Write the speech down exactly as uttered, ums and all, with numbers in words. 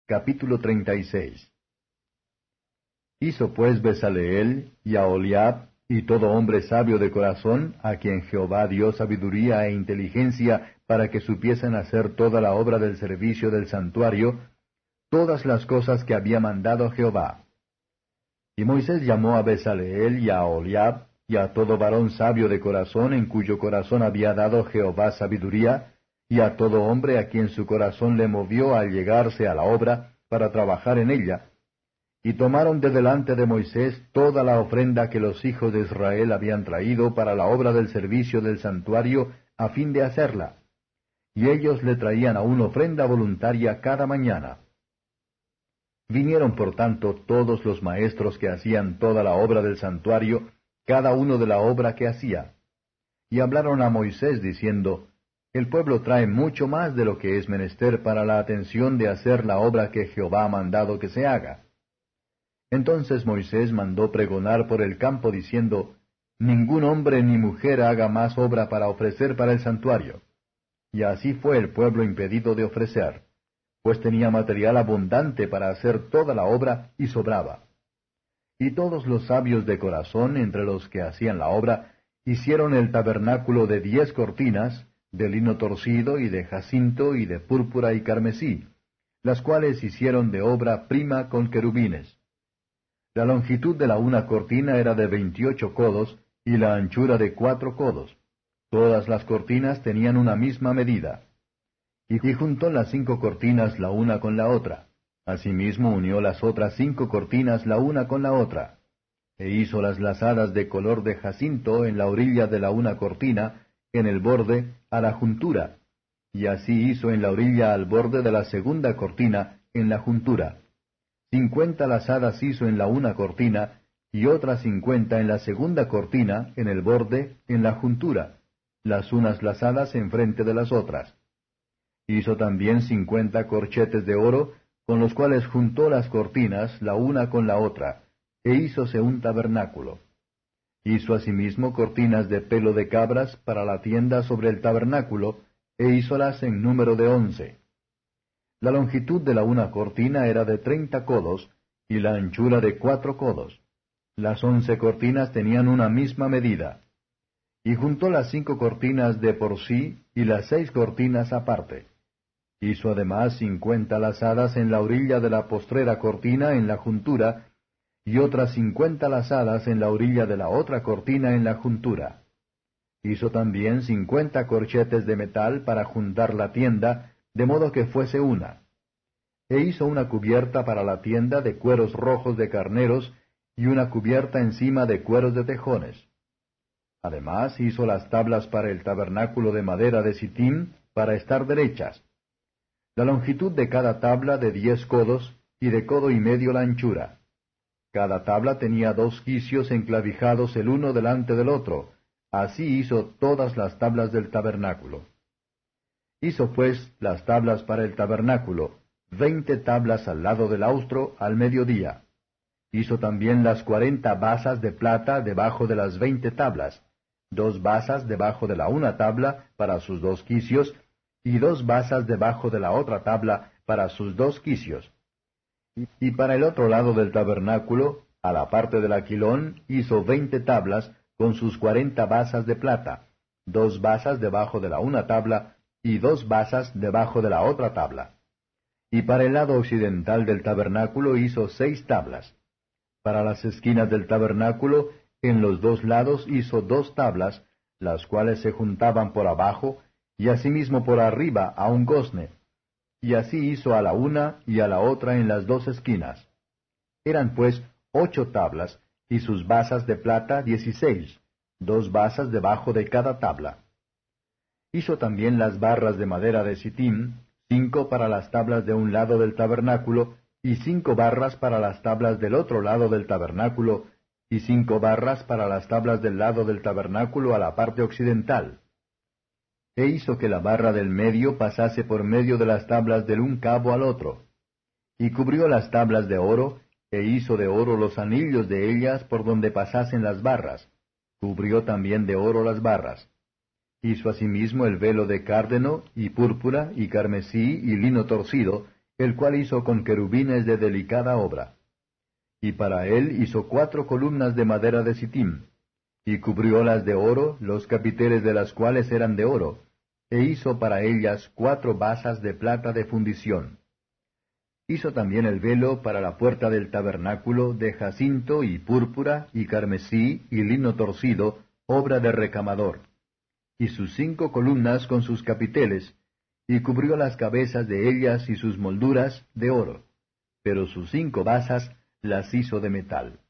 Capítulo treinta y seis. Hizo pues Bezaleel y Aholiab y todo hombre sabio de corazón, a quien Jehová dio sabiduría e inteligencia para que supiesen hacer toda la obra del servicio del santuario, todas las cosas que había mandado Jehová. Y Moisés llamó a Bezaleel y a Aholiab y a todo varón sabio de corazón, en cuyo corazón había dado Jehová sabiduría, y a todo hombre a quien su corazón le movió al llegarse a la obra para trabajar en ella, y tomaron de delante de Moisés toda la ofrenda que los hijos de Israel habían traído para la obra del servicio del santuario, a fin de hacerla. Y ellos le traían aún ofrenda voluntaria cada mañana. Vinieron por tanto todos los maestros que hacían toda la obra del santuario, cada uno de la obra que hacía. Y hablaron a Moisés diciendo, El pueblo trae mucho más de lo que es menester para la atención de hacer la obra que Jehová ha mandado que se haga. Entonces Moisés mandó pregonar por el campo diciendo, Ningún hombre ni mujer haga más obra para ofrecer para el santuario. Y así fue el pueblo impedido de ofrecer, pues tenía material abundante para hacer toda la obra y sobraba. Y todos los sabios de corazón, entre los que hacían la obra, hicieron el tabernáculo de diez cortinas, de lino torcido y de jacinto y de púrpura y carmesí, las cuales hicieron de obra prima con querubines. La longitud de la una cortina era de veintiocho codos, y la anchura de cuatro codos. Todas las cortinas tenían una misma medida. Y juntó las cinco cortinas la una con la otra. Asimismo unió las otras cinco cortinas la una con la otra. E hizo las lazadas de color de jacinto en la orilla de la una cortina, en el borde, a la juntura. Y así hizo en la orilla al borde de la segunda cortina, en la juntura. Cincuenta lazadas hizo en la una cortina, y otras cincuenta en la segunda cortina, en el borde, en la juntura, las unas lazadas enfrente de las otras. Hizo también cincuenta corchetes de oro, con los cuales juntó las cortinas la una con la otra, e hízose un tabernáculo. Hizo asimismo cortinas de pelo de cabras para la tienda sobre el tabernáculo, e hízolas en número de once. La longitud de la una cortina era de treinta codos, y la anchura de cuatro codos. Las once cortinas tenían una misma medida. Y juntó las cinco cortinas de por sí, y las seis cortinas aparte. Hizo además cincuenta lazadas en la orilla de la postrera cortina en la juntura, y otras cincuenta lazadas en la orilla de la otra cortina en la juntura. Hizo también cincuenta corchetes de metal para juntar la tienda, de modo que fuese una. E hizo una cubierta para la tienda de cueros rojos de carneros, y una cubierta encima de cueros de tejones. Además hizo las tablas para el tabernáculo de madera de sitim, para estar derechas. La longitud de cada tabla de diez codos, y de codo y medio la anchura. Cada tabla tenía dos quicios enclavijados el uno delante del otro. Así hizo todas las tablas del tabernáculo. Hizo pues las tablas para el tabernáculo, veinte tablas al lado del austro al mediodía. Hizo también las cuarenta basas de plata debajo de las veinte tablas, dos basas debajo de la una tabla para sus dos quicios, y dos basas debajo de la otra tabla para sus dos quicios. Y para el otro lado del tabernáculo, a la parte del aquilón, hizo veinte tablas con sus cuarenta basas de plata, dos basas debajo de la una tabla, y dos basas debajo de la otra tabla. Y para el lado occidental del tabernáculo hizo seis tablas. Para las esquinas del tabernáculo, en los dos lados hizo dos tablas, las cuales se juntaban por abajo, y asimismo por arriba a un gozne. Y así hizo a la una y a la otra en las dos esquinas. Eran pues ocho tablas, y sus basas de plata dieciséis, dos basas debajo de cada tabla. Hizo también las barras de madera de sitim, cinco para las tablas de un lado del tabernáculo, y cinco barras para las tablas del otro lado del tabernáculo, y cinco barras para las tablas del lado del tabernáculo a la parte occidental. E hizo que la barra del medio pasase por medio de las tablas del un cabo al otro. Y cubrió las tablas de oro, e hizo de oro los anillos de ellas por donde pasasen las barras. Cubrió también de oro las barras. Hizo asimismo el velo de cárdeno, y púrpura, y carmesí, y lino torcido, el cual hizo con querubines de delicada obra. Y para él hizo cuatro columnas de madera de sitim, y cubriólas de oro, los capiteles de las cuales eran de oro, e hizo para ellas cuatro basas de plata de fundición. Hizo también el velo para la puerta del tabernáculo de jacinto y púrpura y carmesí y lino torcido, obra de recamador, y sus cinco columnas con sus capiteles, y cubrió las cabezas de ellas y sus molduras de oro, pero sus cinco basas las hizo de metal.